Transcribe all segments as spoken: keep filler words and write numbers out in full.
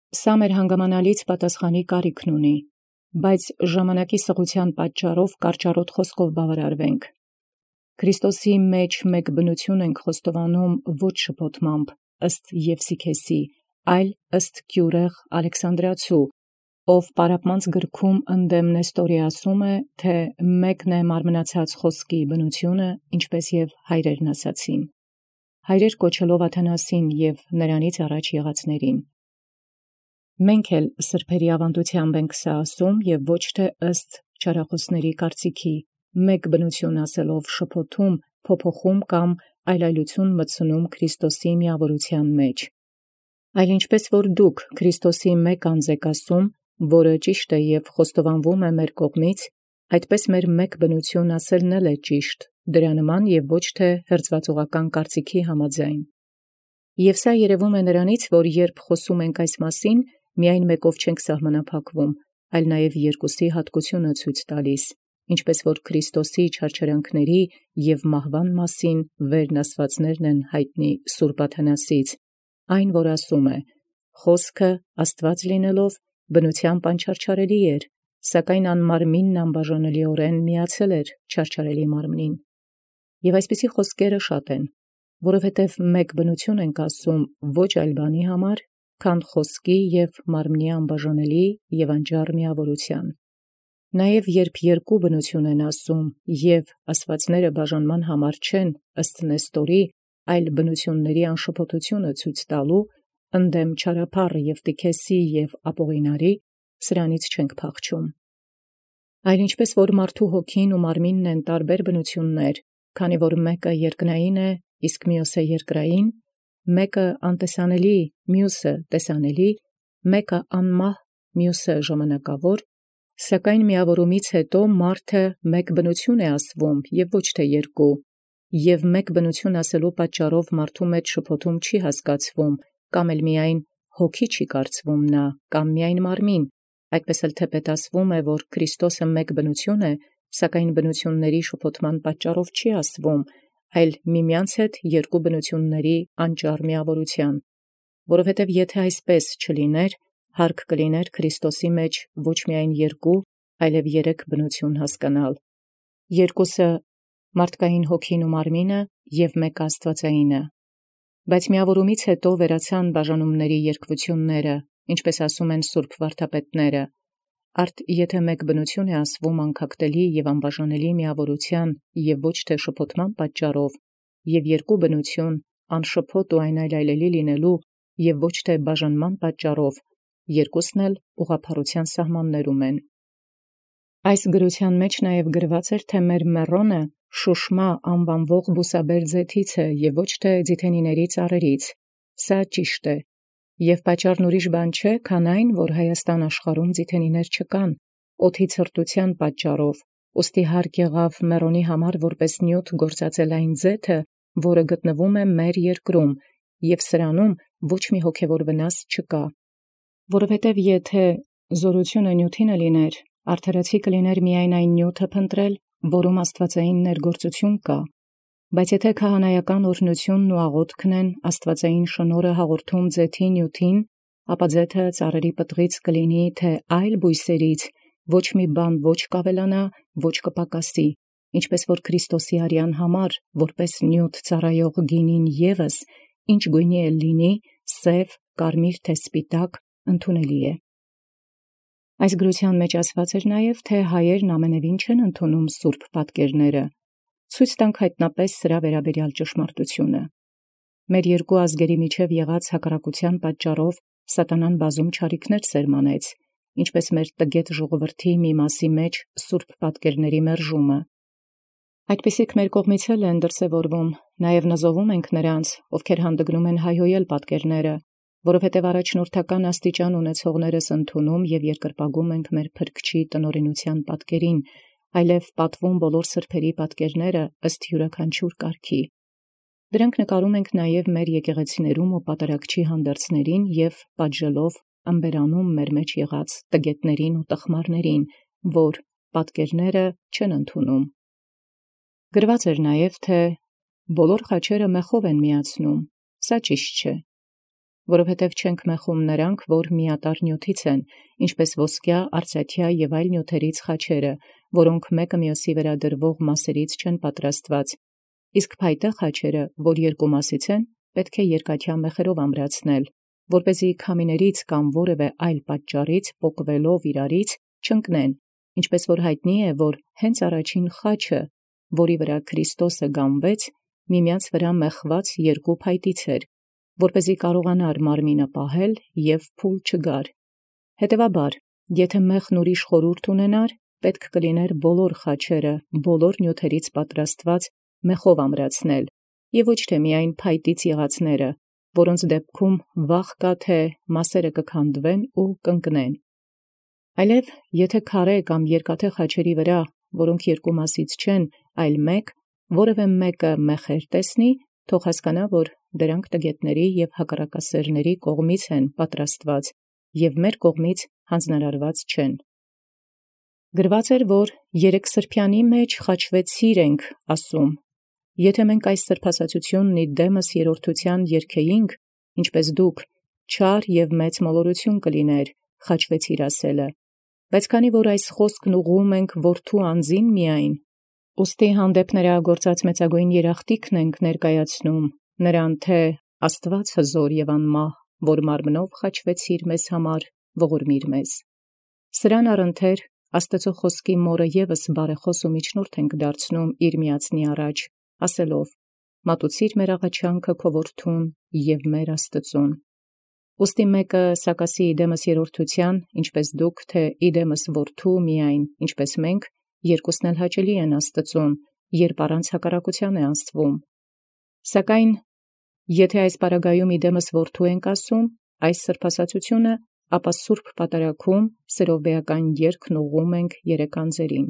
Սա մեր հանգամանալից պատասխանի կարիքն ունի, բայց ժամանակի սղության պատճառով կարճառոտ խոսքով բավարարվենք։ Քրիստոսի մեջ մեկ բնություն ենք խոստովանում ոչ շփոթմամբ, ըստ Եվսիքեսի, այլ ըստ Կյուրեղ Ալեքսանդրացու, ով պարապմանց գրքում ընդդեմ Նեստորի ասում է, թե մեկն է մարմնացած խոսքի բնությունը, ինչպես և հայրերն ասացին, հայրեր կոչելով Աթանասին և նրանից առաջ եղածներին։ Մենք էլ սրբերի ավանդությամբ ենք սա ասում և ոչ թե ըստ չարախոսների կարծիքի, մեկ բնություն ասելով շփոթում, փոփոխում կամ այլայլություն մտցնում Քրիստոսի միավորության մեջ։ Այլ ինչպես որ դուք Քրիստոսի մեկ անձ եք ասում, որը ճիշտ է և խոստովանվում է մեր կողմից, այդպես մեր մեկ բնություն ասելն էլ է ճիշտ, դրա նման և ոչ թե հրձվածողական կարծիքի համաձայն։ Եվ սա երևում է նրանից, որ երբ խոսում ենք այս մասին, միայն մեկով չենք սահմանափակվում, այլ նաև երկուսի հատկությունը ցույց տալիս, ինչպես որ Քրիստոսի չարչարանքների և մահվան մասին վերն ասվածներն են հայտնի Սուրբ Աթանասից, այն որ ասում է. «Խոսքը Աստված լինելով բնութեամբ անչարչարելի էր, սակայն անմարմինն անբաժանելիորեն միացել էր չարչարելի մարմնին»։ Եւ այսպիսի խոսքերը շատ են, որովհետև մեկ բնություն ենք ասում ոչ այլ բանի համար, քան խոսքի և մարմնի անբաժանելի և անճար միավորության։ Նաև երբ երկու բնություն են ասում և ասվածները բաժանման համար չեն, ըստ Նեստորի, այլ բնությունների անշփոթությունը ցույց տալու, ընդդեմ չարափառ Եվտիքեսի և Ապողինարի, սրանից չենք փախչում։ Այլ ինչպես որ մարդու հոգին ու մարմինն են տարբեր բնություններ, քանի որ մեկը երկնային է, իսկ մյուսը երկրային, մեկը անտեսանելի, մյուսը տեսանելի, մեկը անմահ, մյուսը ժամանակավոր, սակայն միավորումից հետո մարդը մեկ բնություն է ասվում և ոչ թե երկու, և մեկ բնություն ասելու պատճառով մարդու մեջ շփոթում չի հասկացվում, կամ էլ միայն հոգի չի կարծվում նա, կամ միայն մարմին, այդպես էլ թեպետ ասվում է, որ Քրիստոսը մեկ բնություն է, սակայն բնությունների շփոթման պատճառով չի ասվում, այլ միմյանց հետ երկու բնությունների անճար միավորության, որովհետև եթե այսպես չլիներ, հարկ կլիներ Քրիստոսի մեջ ոչ միայն երկու, այլև երեք բնություն հասկանալ, երկուսը մարդկային հոգին ու մարմինը և մեկը աստվածայինը, բայց միավորումից հետո վերացան բաժանումների երկվությունները, ինչպես ասում են սուրբ վարդապետները, արդ եթե մեկ բնություն է ասվում անկախտելի և անբաժանելի միավորության և ոչ թե շփոթման պատճառով, և երկու բնություն անշփոթ ու այնայլայլելի լինելու և ոչ թե բաժանման պատճառով, երկուսն էլ ուղղափառության սահմաններում են։ Այս գրության մեջ նաև գրված էր, թե մեր մեռոնը Շուշմա անվանվող բուսաբեր ձեթից է և ոչ թե ձիթենիների ծառերից, սա ճիշտ է, և պատճառն ուրիշ բան չէ, քան այն, որ Հայաստան աշխարհում ձիթենիներ չկան, օդի ցրտության պատճառով, ուստի հարկ եղավ մեռոնի համար որպես նյութ գործածել այն ձեթը, որը գտնվում է մեր երկրում, և սրանում ոչ մի հոգևոր վնաս չկա, որովհետև եթե զորությունը նյութինը լիներ, արդարացի կլիներ միայն այն նյութը փնտրել, որում աստվածային ներգործություն կա, բայց եթե քահանայական օրհնությունն ու աղոթքն են աստվածային շնորհը հաղորդում ձեթի նյութին, ապա ձեթը ծառերի պտղից կլինի թե այլ բույսերից, ոչ մի բան ոչ կավելանա, ոչ կպակասի, ինչպես որ Քրիստոսի արյան համար, որպես նյութ ծառայող գինին ևս, ինչ գույնի էլ լինի, սև, կարմիր թե սպիտակ, ընդունելի է։ Այս գրության մեջ ասված էր նաև, թե հայերն ամենևին չեն ընդունում սուրբ պատկերները, ցույց տանք հայտնապես սրա վերաբերյալ ճշմարտությունը։ Մեր երկու ազգերի միջև եղած հակառակության պատճառով սատանան բազում չարիքներ սերմանեց, ինչպես մեր տգետ ժողովրդի մի մասի մեջ սուրբ պատկերների մերժումը։ Այդպիսիք մեր կողմից էլ են դրսևորվում, նաև նզովում ենք նրանց, ովքեր հանդգնում են հայհոյել պատկերները, որովհետև առաջնորդական աստիճան ունեցողներս ընդունում և երկրպագում ենք մեր Փրկչի տնօրինության պատկերին, այլև պատվում բոլոր սրբերի պատկերները ըստ յուրաքանչյուր կարգի։ Դրանք նկարում ենք նաև մեր եկեղեցիներում ու պատարագչի հանդերձներին և պատժելով ըմբերանում մեր մեջ եղած տգետներին ու տխմարներին, որ պատկերները չեն ընդունում։ Գրված էր նաև, թե բոլոր խաչերը մեխով են միացնում, սա ճիշտ չէ։ որովհետև չենք մեխում նրանք, որ միատարր նյութից են, ինչպես ոսկյա, արծաթյա և այլ նյութերից խաչերը, որոնք մեկը մյոսի վրա դրվող մասերից չեն պատրաստված, իսկ փայտե խաչերը, որ երկու մասից են, պետք է երկաթյա մեխերով ամրացնել, որպեսզի քամիներից կամ որևէ այլ պատճառից պոկվելով իրարից չընկնեն, ինչպես որ հայտնի է, որ հենց առաջին խաչը, որի վրա Քրիստոսը գանվեց, միմյանց վրա մեխված երկու փայտից էր, որպեսզի կարողանար մարմինը պահել և փուլ չգար։ Հետևաբար, եթե մեխն ուրիշ խորհուրդ ունենար, պետք կլիներ բոլոր խաչերը, բոլոր նյութերից պատրաստված մեխով ամրացնել, և ոչ թե միայն փայտից եղածները, որոնց դեպքում վախ կա, թե մասերը կքանդվեն ու կընկնեն։ Այլև, եթե քարե կամ երկաթե խաչերի վրա, որոնք երկու մասից չեն, այլ մեկ, որևէ մեկը մեխեր տեսնի, թող հասկանա, որ դրանք տգետների և հակառակասերների կողմից են պատրաստված և մեր կողմից հանձնարարված չեն։ Գրված էր, որ երեքսրբյանի մեջ խաչվեցիր ենք ասում։ Եթե մենք այս սրբասացությունն իդեմս երրորդության երգեինք, ինչպես դուք, չար և մեծ մոլորություն կլիներ խաչվեցիր ասելը, բայց քանի որ այս խոսքն ուղղում ենք որդու անձին միայն, ուստի հանդեպ նրա գործած մեծագույն երախտիկն ենք ներկայացնում, նրան թե Աստված հզոր և անմահ, որ մարմնով խաչվեցիր մեզ համար, ողորմիր մեզ։ Սրան առընթեր Աստծո խոսքի մորը ևս բարեխոս ու միջնորդ ենք դարձնում իր միածնի առաջ, ասելով. «Մատուցիր մեր աղաչանքը քո որդուն և մեր Աստծուն»։ Ուստի մեկը սակասի իդեմս երրորդության, ինչպես դուք, թե իդեմս որդու միայն, ինչպես մենք, երկուսն էլ հաճելի են Աստծուն, երբ առանց հակառակության է անցվում։ Սակայն եթե այս պարագայում իդեմս որդու ենք ասում, այս սրբասացությունը, ապա սուրբ պատարագում սրովբեական երգն ուղղում ենք երեք անձերին։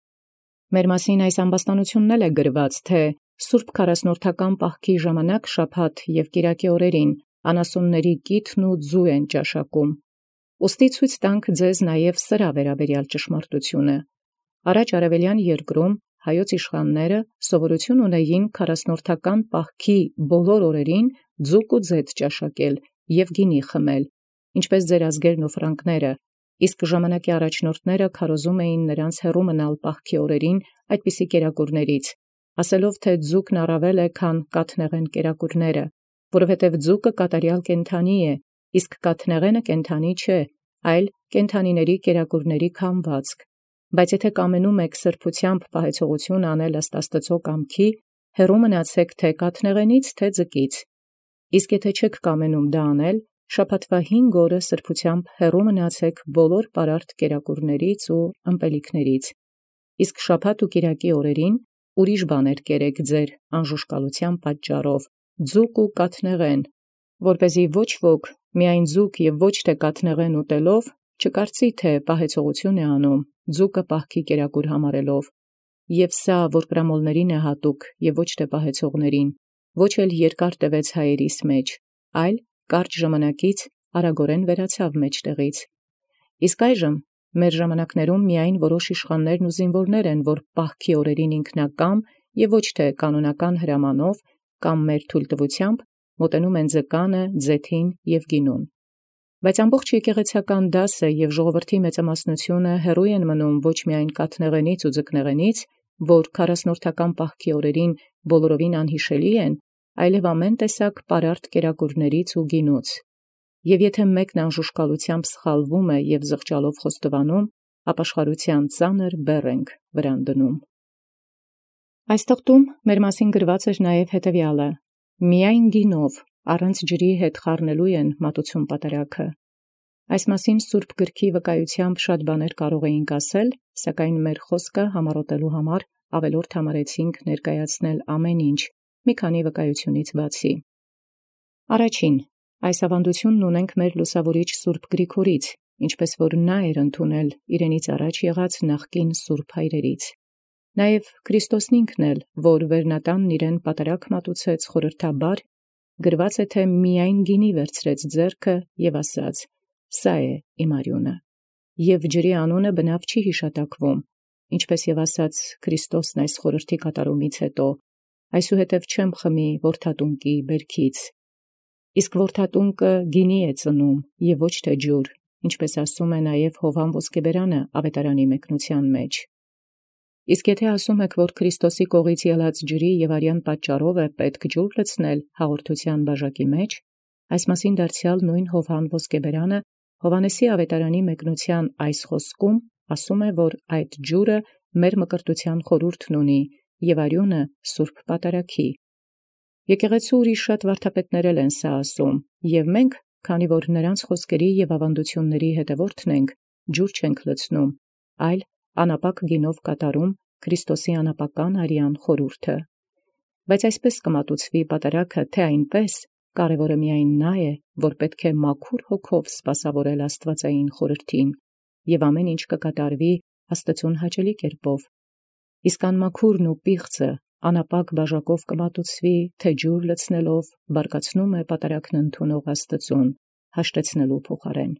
Մեր մասին այս ամբաստանությունն էլ է գրված, թե սուրբ քառասնորդական պահքի ժամանակ շաբաթ և կիրակի օրերին անասունների կիթն ու ձու են ճաշակում։ Ուստի ցույց տանք ձեզ նաև սրա վերաբերյալ ճշմարտությունը։ Առաջ արևելյան երկրում հայոց իշխանները սովորություն ունեին քառասնորդական պահքի բոլոր օրերին ձուկ ու ձեթ ճաշակել և գինի խմել, ինչպես ձեր ազգերն ու ֆրանկները, իսկ ժամանակի առաջնորդները քարոզում էին նրանց հեռու մնալ պահքի օրերին այդպիսի կերակուրներից, ասելով, թե ձուկն առավել է, քան կաթնեղեն կերակուրները, որովհետև ձուկը կատարյալ կենդանի է, իսկ կաթնեղենը կենդանի չէ, այլ կենդանիների կերակուրների քամվածք։ Բայց եթե կամենում եք սրբությամբ պահեցողություն անել ըստ Աստծո կամքի, հեռու մնացեք թե կաթնեղենից, թե ձկից։ Իսկ եթե չեք կամենում դա անել, շաբաթվա հինգ օրը սրբությամբ հեռու մնացեք բոլոր պարարտ կերակուրներից ու ըմպելիքներից, իսկ շաբաթ ու կիրակի օրերին ուրիշ բաներ կերեք ձեր անժուշկալության պատճառով, ձուկ ու կաթնեղեն, որպեսզի ոչ ոք միայն ձուկ և ոչ թե կաթնեղեն ուտելով չկարծի, թե պահեցողություն է անում, ձուկը պահքի կերակուր համարելով, և սա, որ կրամոլներին է հատուկ և ոչ թե պահեցողներին, ոչ էլ երկար տևեց հայերիս մեջ, այլ կարճ ժամանակից արագորեն վերացավ մեջտեղից։ Իսկ այժմ մեր ժամանակներում միայն որոշ իշխաններն ու զինվորներ են, որ պահքի օրերին ինքնակամ և ոչ թե կանոնական հրամանով կամ մեր թույլտվությամբ մոտենում են ձկանը, ձեթին և գինուն։ Բայց ամբողջ եկեղեցական դասը և ժողովրդի մեծամասնությունը հեռու են մնում ոչ միայն կաթնեղենից ու ձկնեղենից, որ քառասնորդական պահքի օրերին բոլորովին անհիշելի են, այլև ամեն տեսակ պարարտ կերակուրներից ու գինուց։ Եվ եթե մեկն անժուշկալությամբ սխալվում է և զղջալով խոստովանում, ապաշխարության ծանր բեռ ենք վրան դնում։ Այս թղթում մեր մասին գրված էր նաև հետևյալը. «Միայն գինով, առանց ջրի հետ խառնելու են մատուցում պատարագը»։ Այս մասին Սուրբ գրքի վկայությամբ շատ բաներ կարող էինք ասել, սակայն մեր խոսքը համառոտելու համար ավելորդ համարեցինք ներկայացնել ամեն ինչ, մի քանի վկայությունից բացի։ Առաջին, այս ավանդությունն ունենք մեր լուսավորիչ Սուրբ Գրիգորից, ինչպես որ նա էր ընդունել իրենից առաջ եղած նախկին սուրբ հայրերից։ Նաև Քրիստոսն ինքն էլ, որ վերնատանն իրեն պատարագ մատուցեց խորհրդաբար, գրված է, թե միայն գինի վերցրեց ձեռքը և ասաց. «Սա է իմ արյունը», և ջրի անունը բնավ չի հիշատակվում, ինչպես և ասաց Քրիստոսն այս խորհրդի կատարումից հետո. «Այսուհետև չեմ խմի որդատունկի բերքից»։ Իսկ որդատունկը գինի է ծնում եւ ոչ թե ջուր, ինչպես ասում է նաև Հովհան Ոսկեբերանը ավետարանի մեկնության մեջ։ Իսկ եթե ասում եք, որ Քրիստոսի կողից ելած ջրի եւ արյան պատճառով է պետք ջուր լցնել հաղորդության բաժակի մեջ, այս մասին դարձյալ նույն Հովհան Ոսկեբերանը Հովհաննեսի ավետարանի մեկնության այս խոսքում ասում է, որ այդ ջուրը մեր մկրտության խորհուրդն ունի եւ արյունը սուրբ պատարագի։ Եկեղեցու ուրիշ շատ վարդապետներ են սա ասում, եւ մենք, քանի որ նրանց խոսքերի եւ ավանդությունների հետևորդն ենք, ջուր չենք լցնում, այլ անապակ գինով կատարում Քրիստոսի անապական արյան խորհուրդը։ Բայց այսպես կմատուցվի պատարագը, թե այնպես կարևորը միայն նա է, որ պետք է մաքուր հոգով սպասավորել աստվածային խորհրդին, եւ ամեն ինչ կկատարվի Աստծուն հաճելի կերպով։ Իսկ անմաքուրն ու պիղծը անապակ բաժակով կմատուցվի, թե ջուր լցնելով բարկացնում է պատարագն ընդունող Աստծուն, հաշտեցնելու փոխարեն։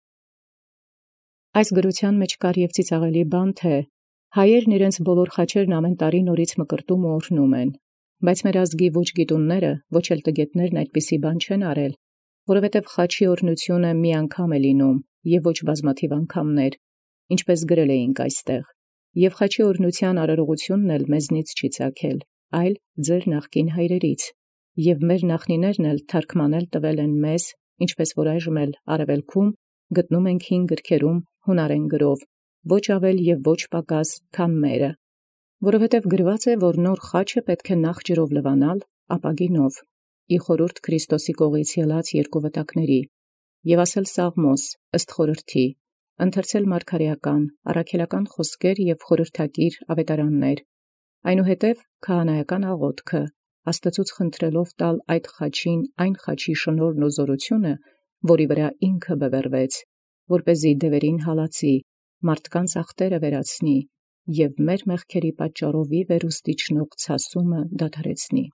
Այս գրության մեջ կար եւ ծիծաղելի բան, թե հայերն իրենց բոլոր խաչերն ամեն տարի նորից մկրտում ու օրհնում են, բայց մեր ազգի ոչ գիտունները, ոչ էլ տգետներն այդպիսի բան չեն արել, որովհետև խաչի օրհնությունը մի անգամ է լինում եւ ոչ բազմաթիվ անգամներ, ինչպես գրել էինք այստեղ, եւ խաչի օրհնության արարողությունն էլ մեզնից չի ցակել, այլ ձեր նախկին հայրերից, եւ մեր նախնիներն էլ թարգմանել տվել են մեզ, ինչպես որ այժմ էլ արևելքում գտնում ենք հին գրքերում հունարեն գրով, ոչ ավել եւ ոչ պակաս, քան մերը, որովհետև գրված է, որ նոր խաչը պետք է նախ ջրով լվանալ, ապա գինով, ի խորհուրդ Քրիստոսի կողից ելած երկու վտակների, եւ ասել Սաղմոս ըստ խորհրդի, ընթերցել մարգարեական, առաքելական խոսքեր եւ խորհրդակիր ավետարաններ, այնուհետև քահանայական աղոթքը, Աստծուց խնդրելով տալ այդ խաչին այն խաչի շնորհն ու զորությունը, որի վրա ինքը բևեռվեց, որպեսզի դևերին հալածի, մարդկանց ախտերը վերացնի եւ մեր մեղքերի պատճառով վերուստիչնող ցասումը դադարեցնի։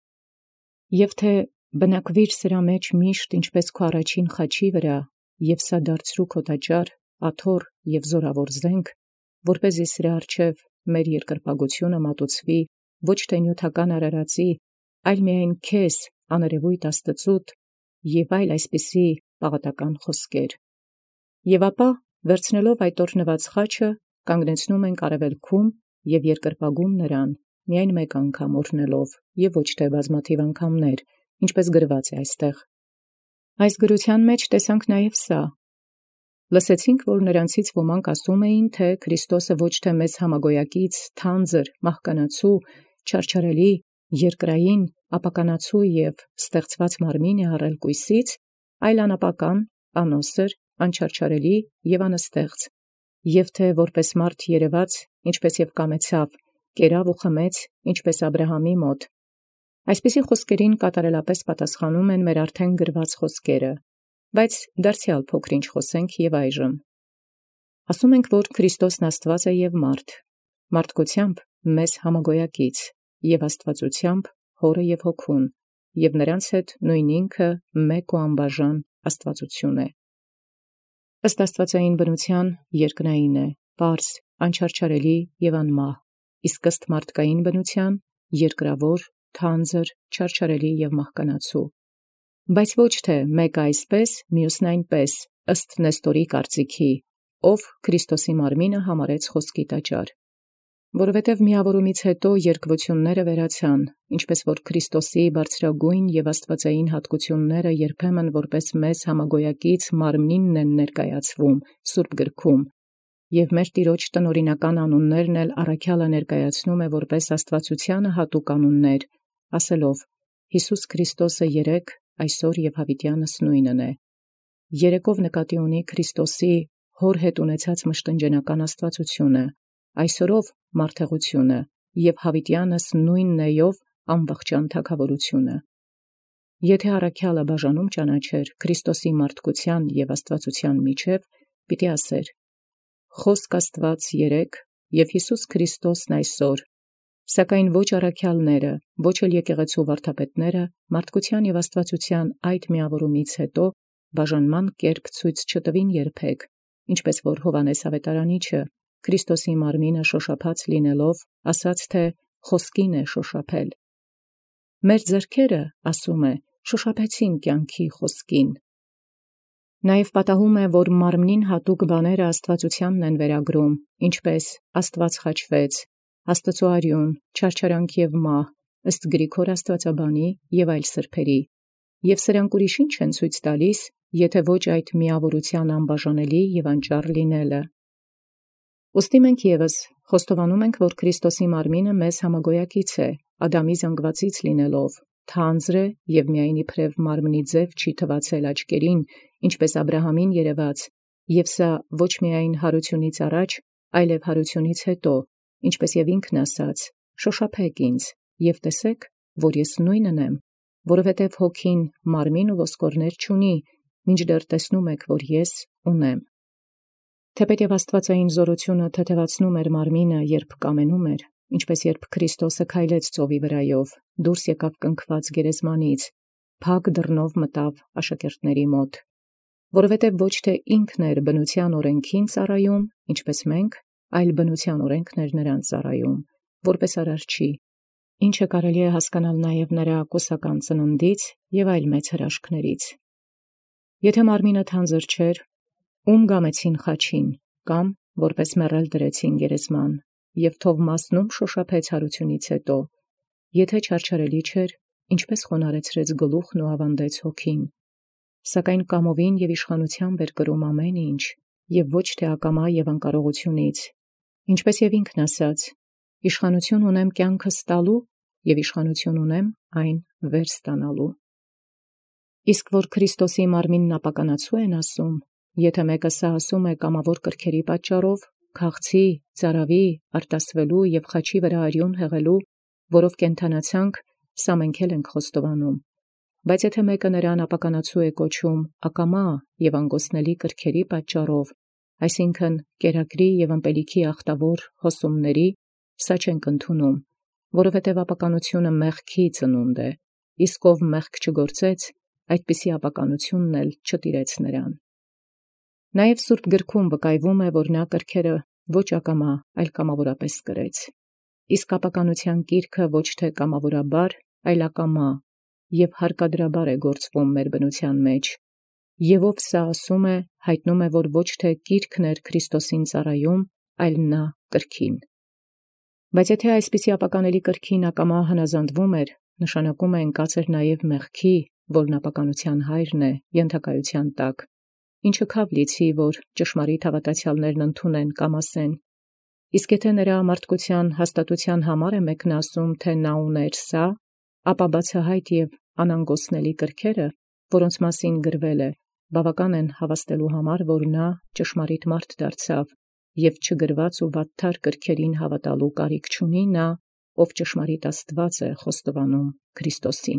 Եվ թե բնակվիր սրա մեջ միշտ ինչպես քո առաջին խաչի վրա, եւ սա դարձրու քո տաճար, աթոռ եւ զորավոր զենք, որպեսզի սրա առջև մեր երկրպագությունը մատուցվի ոչ թե նյութական արարածի, այլ միայն քեզ աներևույթ Աստծուտ եւ այլ այսպիսի պաղատական խոսքեր։ Եվ ապա վերցնելով այդ օրհնված խաչը կանգնեցնում ենք արևելքում եւ երկրպագում նրան, միայն մեկ անգամ օրհնելով եւ ոչ թե բազմաթիվ անգամներ, ինչպես գրված է այստեղ։ Այս գրության մեջ տեսանք նաեւ սա. լսեցինք, որ նրանցից ոմանք ասում էին, թե Քրիստոսը ոչ թե մեզ համագոյակից, թանձր, մահկանացու, չարչարելի, երկրային, ապականացու եւ ստեղծված մարմին է առել կույսից, այլ անապական, անոսր, անչարչարելի եւ անստեղծ, եւ թե որպես մարդ երևաց, ինչպես եւ կամեցավ, կերավ ու խմեց, ինչպես Աբրահամի մոտ։ Այսպիսի խոսքերին կատարելապես պատասխանում են մեր արդեն գրված խոսքերը, բայց դարձյալ փոքրինչ խոսենք եւ այժմ։ Ասում ենք, որ Քրիստոսն Աստված է եւ մարդ, մարդկությամբ մեզ համագոյակից, եւ աստվածությամբ Հորը եւ Հոգուն, եւ նրանց հետ նույն ինքը մեկ ու անբաժան աստվածություն է։ Ըստ աստվածային բնության երկնային է, պարզ, անչարչարելի եւ անմահ, իսկ ըստ մարդկային բնության երկրավոր, թանձր, չարչարելի եւ մահկանացու։ Բայց ոչ թե մեկը այսպես, մյուսն այնպես, ըստ Նեստորի կարծիքի, ով Քրիստոսի մարմինը համարեց խոսքի տաճար։ Որովհետև միավորումից հետո երկվությունները վերացան, ինչպես որ Քրիստոսի բարձրագույն եւ աստվածային հատկությունները երբեմն որպես մեզ համագոյակից մարմնինն են ներկայացվում Սուրբ գրքում, եւ մեր Տիրոջ տնօրինական անուններն էլ առաքյալը ներկայացնում է որպես աստվածությանը հատուկ անուններ, ասելով. Հիսուս Քրիստոսը երեք, այսօր եւ հավիտյանս նույնն է։ Երեկով նկատի ունի Քրիստոսի հոր հետ ունեցած մշտնջենական աստվածությունը, այսօրով մարդեղությունը եւ հավիտյանս նույնն էով անվախճան թագավորությունը։ Եթե առաքյալը բաժանում ճանաչեր Քրիստոսի մարդկության եւ աստվածության միջև, պիտի ասեր. Խոսք Աստված երեք եւ Հիսուս Քրիստոսն այսօր, սակայն ոչ առաքյալները, ոչ էլ եկեղեցու վարդապետները մարդկության եւ աստվածության այդ միավորումից հետո բաժանման կերպ ցույց չտվին երբեք, ինչպես որ Հովհաննես ավետարանիչը Քրիստոսի մարմինը շոշափած լինելով, ասաց թե խոսքին է շոշափել։ Մեր ձեռքերը, ասում է, շոշափեցին կյանքի խոսքին։ Նաև պատահում է, որ մարմնին հատուկ բաները աստվածությանն են վերագրում, ինչպես Աստված խաչվեց, Աստծո արյուն, չարչարանք և մահ, ըստ Գրիգոր աստվածաբանի և այլ սրբերի, և սրանք ուրիշ ինչ են ցույց տալիս, եթե ոչ այդ միավորության անբաժանելի և անճար լինելը։ Ուստի մենք ևս խոստովանում ենք, որ Քրիստոսի մարմինը մեզ համագոյակից է, Ադամի զանգվածից լինելով, թանձր է և միայն իբրև մարմնի ձև չի թվացել աչքերին, ինչպես Աբրահամին երևաց, և սա ոչ միայն յարությունից առաջ, այլև յարությունից հետո, ինչպես և ինքն ասաց. «Շոշափեք ինձ, և տեսեք, որ ես նույնն եմ, որովհետև հոգին մարմին ու ոսկորներ չունի, մինչդեռ տեսնում եք, որ ես ունեմ»։ Թեպետև աստվածային զորությունը թեթևացնում էր մարմինը, երբ կամենում էր, ինչպես երբ Քրիստոսը քայլեց ծովի վրայով, դուրս եկավ կնքված գերեզմանից, փակ դռնով մտավ աշակերտների մոտ, որովհետև ոչ թե ինքն էր բնության օրենքին ծառայում, ինչպես մենք, այլ բնության օրենքն էր նրան ծառայում, որպես արարչի, ինչը կարելի է հասկանալ նաև նրա կուսական ծննդից և այլ մեծ հրաշքներից։ Եթե մարմինը թանձր չէր, ում գամեցին խաչին, կամ որպես մեռել դրեցին գերեզման, և Թովմասնում շոշափեց յարությունից հետո, եթե չարչարելի չէր, ինչպես խոնարհեցրեց գլուխն ու ավանդեց հոգին, սակայն կամովին և իշխանությամբ էր կրում ամեն ինչ, և ոչ թե ակամա և անկարողությունից, ինչպես և ինքն ասաց. «Իշխանություն ունեմ կյանքս տալու և իշխանություն ունեմ այն վեր ստանալու»։ Իսկ որ Քրիստոսի մարմինն ապականացու են ասում, եթե մեկը սա ասում է կամավոր կրքերի պատճառով, քաղցի, ծարավի, արտասվելու և խաչի վրա արյուն հեղելու, որով կենդանացանք, սա մենք էլ ենք խոստովանում, բայց եթե մեկը նրան ապականացու է կոչում ակամա և անգոսնելի կրքերի պատճառով, այսինքն կերակրի և ըմպելիքի ախտավոր հոսումների, սա չենք ընդունում, որովհետև ապականությունը մեղքի ծնունդ է, իսկ ով մեղք չգործեց, այդպիսի ապականությունն էլ չտիրեց նրան։ Նաև Սուրբ գրքում վկայվում է, որ նա կրքերը ոչ ակամա, այլ կամավորապես կրեց, իսկ ապականության կիրքը ոչ թե կամավորաբար, այլ ակամա և հարկադրաբար է գործվում մեր բնության մեջ, և ով սա ասում է, հայտնում է, որ ոչ թե կիրքն էր Քրիստոսին ծառայում, այլ նա կրքին։ Բայց եթե այսպիսի ապականելի կրքին ակամա հնազանդվում էր, նշանակում է ընկած էր նաև մեղքի, որն ապականության հայրն է, ենթակայության տակ, ինչը քավ լիցի, որ ճշմարիտ հավատացյալներն ընդունեն կամ ասեն. իսկ եթե նրա մարդկության հաստատության համար է մեկն ասում, թե նա ուներ սա, ապա բացահայտ և անանգոսնելի կրքերը, որոնց մասին գրվել է, բավական են հավաստելու համար, որ նա ճշմարիտ մարդ դարձավ, և չգրված ու վատթար կրքերին հավատալու կարիք չունի նա, ով ճշմարիտ Աստված է խոստովանում Քրիստոսին։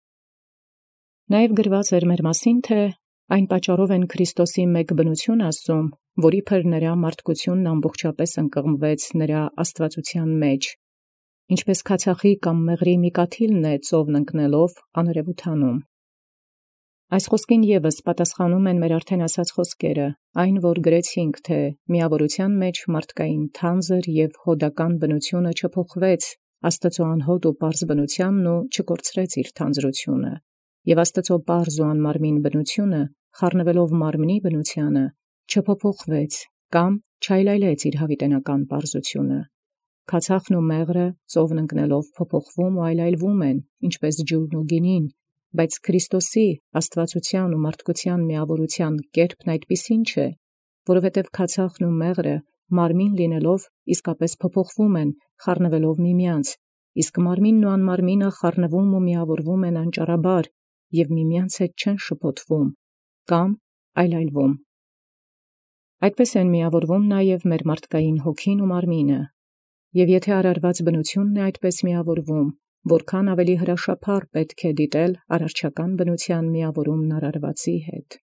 Նաև գրված էր մեր մասին, թե այն պատճառով են Քրիստոսի մեկ բնություն ասում, որ իբր նրա մարդկությունն ամբողջապես ընկղմվեց նրա աստվածության մեջ, ինչպես քացախի կամ մեղրի մի կաթիլն է ծովն ընկնելով աներևութանում։ Այս խոսքին ևս պատասխանում են մեր արդեն ասած խոսքերը, այն որ գրեցինք, թե միավորության մեջ մարդկային թանձր և հոդական բնությունը չփոխվեց Աստծո անհոտ ու պարզ բնությանն ու չկորցրեց իր թանձրությունը, և Աստծո պարզ ու անմարմին բնությունը, խառնվելով մարմնի բնությանը, չփոփոխվեց կամ չայլայլեց իր հավիտենական պարզությունը։ Քացախն ու մեղրը ծովն ընկնելով փոփոխվում ու այլայլվում են, ինչպես ջուրն ու գինին, բայց Քրիստոսի աստվածության ու մարդկության միավորության կերպն այդպիսին չէ, որովհետև քացախն ու մեղրը մարմին լինելով իսկապես փոփոխվում են, խառնվելով միմյանց, իսկ մարմինն ու անմարմինը խառնվում ու միավորվում են անճարաբար և միմյանց հետ չեն շփոթվում կամ այլայլվում։ Այդպես են միավորվում նաև մեր մարդկային հոգին ու մարմինը, և եթե արարված բնությունն է այդպես միավորվում, որքան ավելի հրաշափառ պետք է դիտել արարչական բնության միավորումն արարվածի հետ։